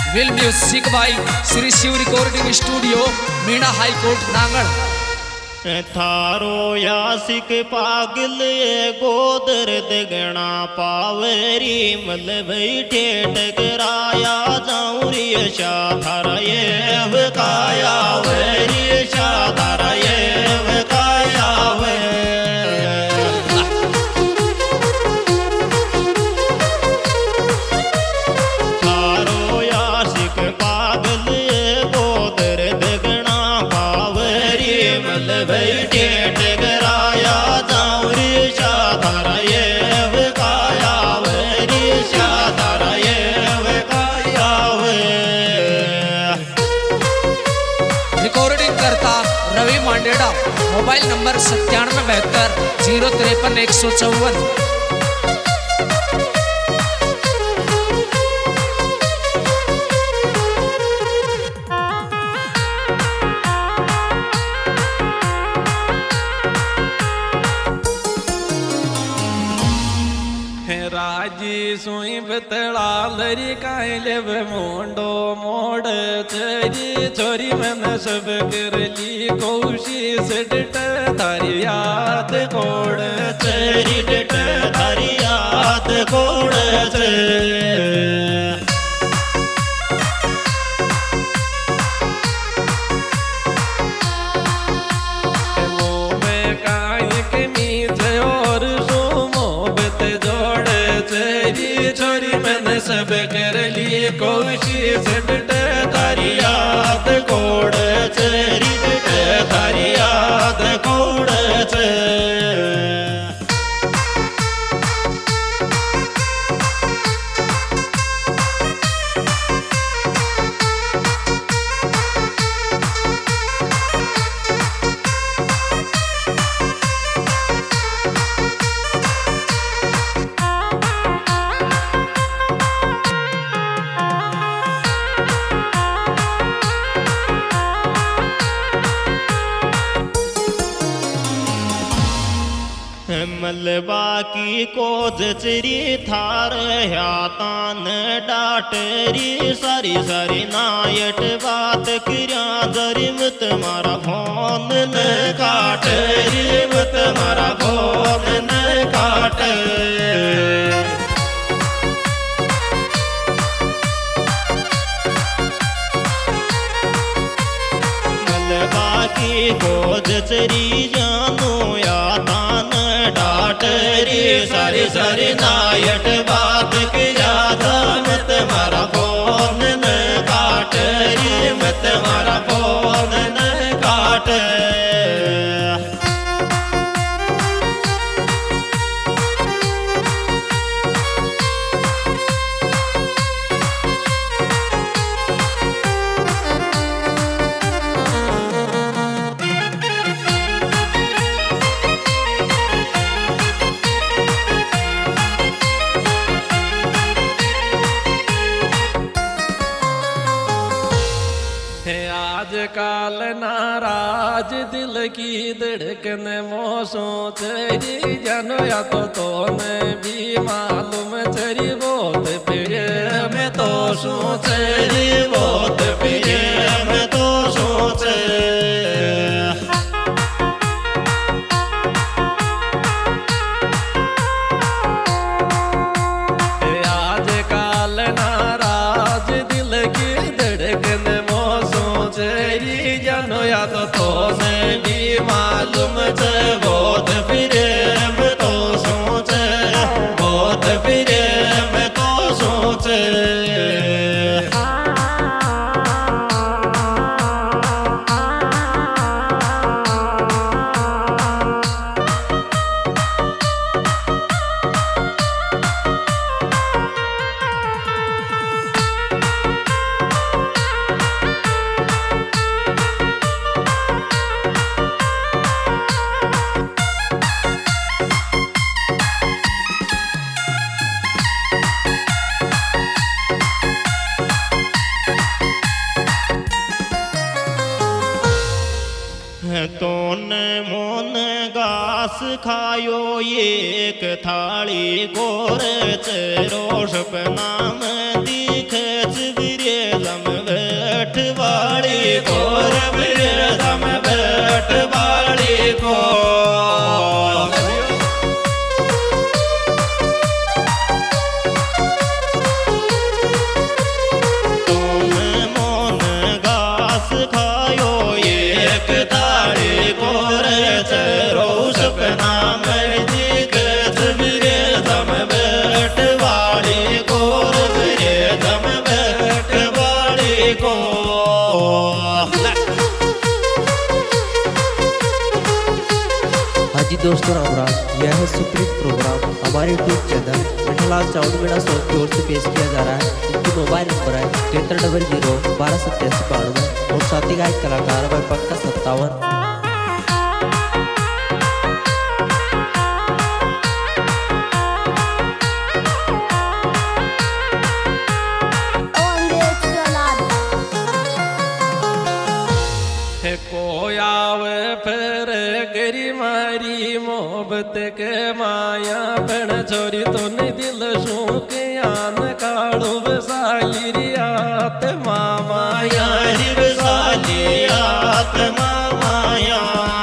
Will music by Shri Shiv recording studio Meena high court Nangal. थारो यासिक पागल गोदर दगना पावरी मल बैठे टकराया जाऊं रियशा थारा ये वकाया वरियशा थारा ये वकाया वे थारो यासिक पागल गोदर दगना पावरी मल बैठे टकराया जाऊं रियशा थारा ये वकाया वरियशा थारा ये वकाया वे रिकॉर्डिंग करता रवि मांडेड़ा। Mobile number 9772 053 154। राजी सुई बतला लरी कायलेब मोंडो मोड़ चरी छोरी मन सब करली कोशिश डट थारी याद कोड़ चरी डट थारी याद कोड़ छोरी मैंने सब कर ली कोशिश डट तारी याद कोड़ चरी डट तारी याद कोड़ मलबा की कोज चरी थार ह्यातान डाटरी सारी सारी नायट बात किया जरिमत मारा फोन न काट रिमत मारा फोन न काट मलबा की कोज चरी जानो या डाटरी सारी सारी नायट बात की ज्यादा मत मारा फोन न काट मत मारा फोन न काट काल नाराज दिल की धड़कन मोसो तेरी जानो या तो मैं भी मालूम तेरी बहुत प्रिय मैं तो सोच तेरी बहुत प्रिय मैं तो सोच आज काल नाराज दिल की धड़कन जानो या तो मैं भी मालूम बहुत फिर मैं तो सोच बहुत फिर मैं तो सोच तोन मोन घास खायो एक थाली गोर रोष नाम दिख चिबिरे को राम राम। यह है सुप्रीत प्रोग्राम हमारे YouTube channel Mithalal sound Meena song की ओर से पेश किया जा रहा है। इनकी मोबाइल नंबर है 7300 128792 और साथी गायक कलाकार भाई पंकज 57। मोहब्बत के माया बन छोरी तो नहीं दिल शूक यान काड़ो बसाली रियात मामाया रि बसाली रियात मामाया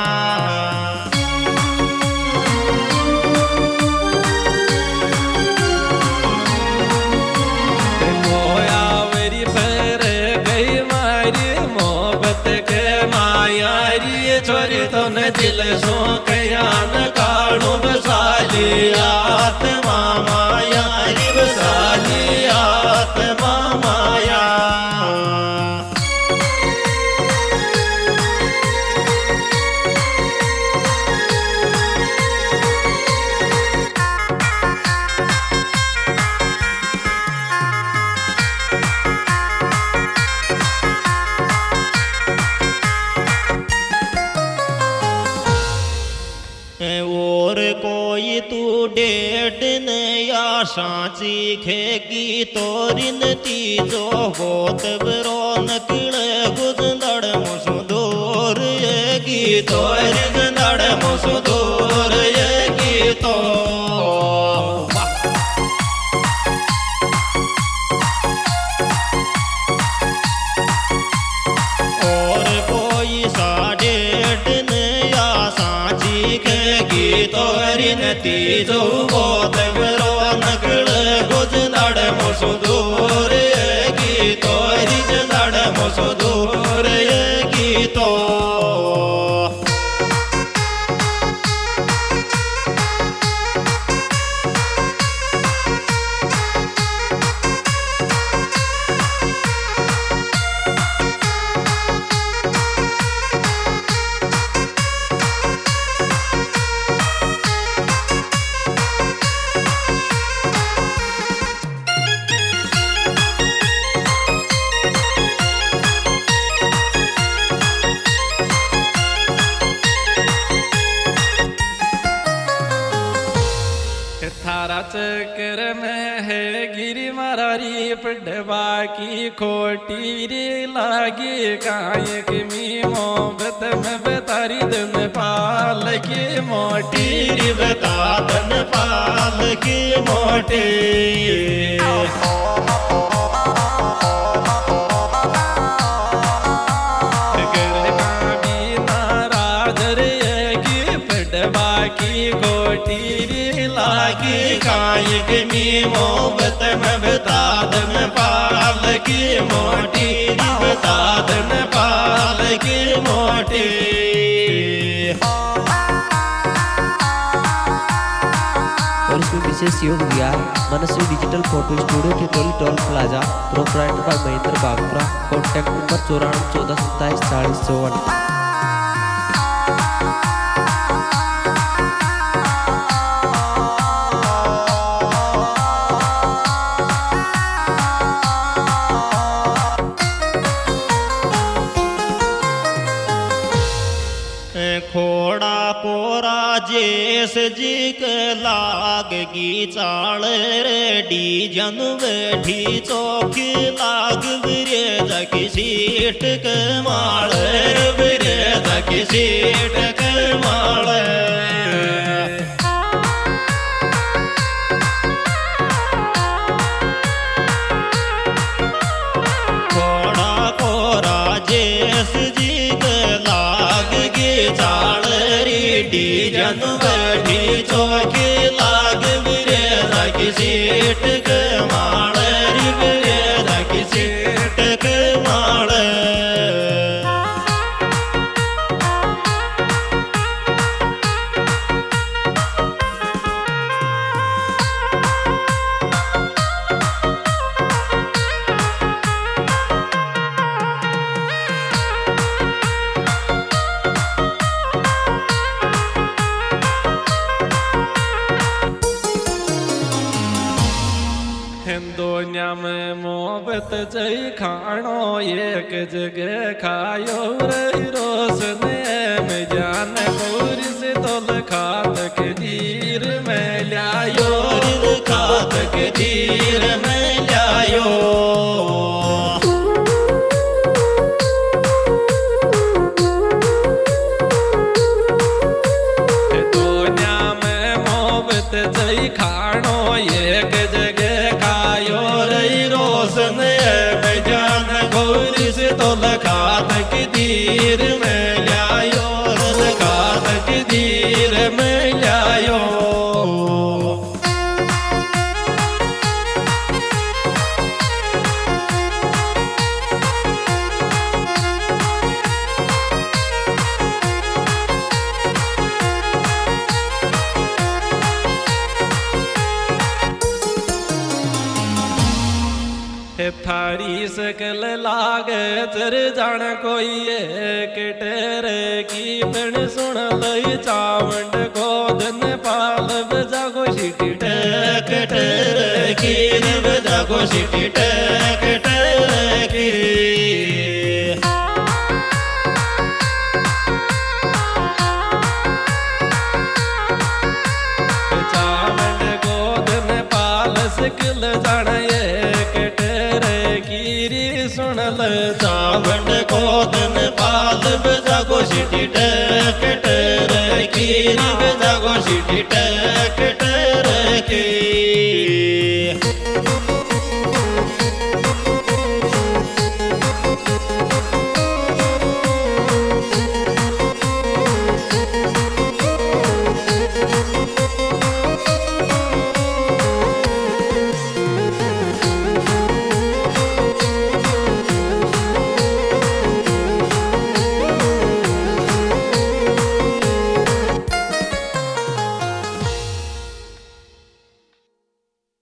मोया मेरी पर गई मारी मोहब्बत के माया री छोरी तो नहीं दिल शूक यान काड़ो बसाली आत्मा माया रि बसाली आत्मा माया। और कोई तू डेढ़ नया सांची खेगी तोरिन तीजो होत बरो नकड़ गुजंदड़ मुसदूर येगी तोर गुजंदड़ मुसदूर येगी तो और कोई साढ़े नया सांची खेगी तोरिन तीजो होत बरो नकड़ गुजंदड़ मुसदूर येगी तोर गुजंदड़ मुसदूर येगी तो थारा चक्कर में है गिरी मरारी पडवा की खोटी रे लागी काय की मी मोहब्बत में बतारी दिन पाल की मोटी री बता धन पाल की मोटी की गोटी लागी काय के मी मोहब्बत में बता धन पाल की मोटी री बता धन पाल की मोटी। और इसमें विशेष सहयोग दिया Manasvi digital photo studio Titoli toll plaza proprietor by Mahendra Bagpura. Contact number 94 14 27 40 54। खोड़ा कोरा जेस जी के लागगी चाल रेडी जन बैठी चौकी लाग बिरेज की सीट के माल बिरेज की सीट के माल खोड़ा कोरा जेस जी के लागगी चाल रेडी जन बैठी चौकी लाग बिरेज की सीट के माल बिरेज की सीट के माल। दुनिया में मोहब्बत जई खानो एक जगह खायो रे रोशने में जान गौरी से तोल खात के धीर में लायो खात के धीर में लायो दुनिया में मोहब्बत जई खानो एक जगह खायो रे रोशन में जान गौरी से तोल खात के धीर में लायो खात के धीर में लायो थारी सकल लागे तर जान कोई एक टेरे की पिण सुन लई चावंड गोदन पाल बजागो शिटी टक टेरे की बजागो शिटी टक टेरे की चावंड गोदन पाल सकल जान सुन ल चावंड गोदन पाल बजागो शिटी टक टेरे की बजागो शिटी टक टेरे की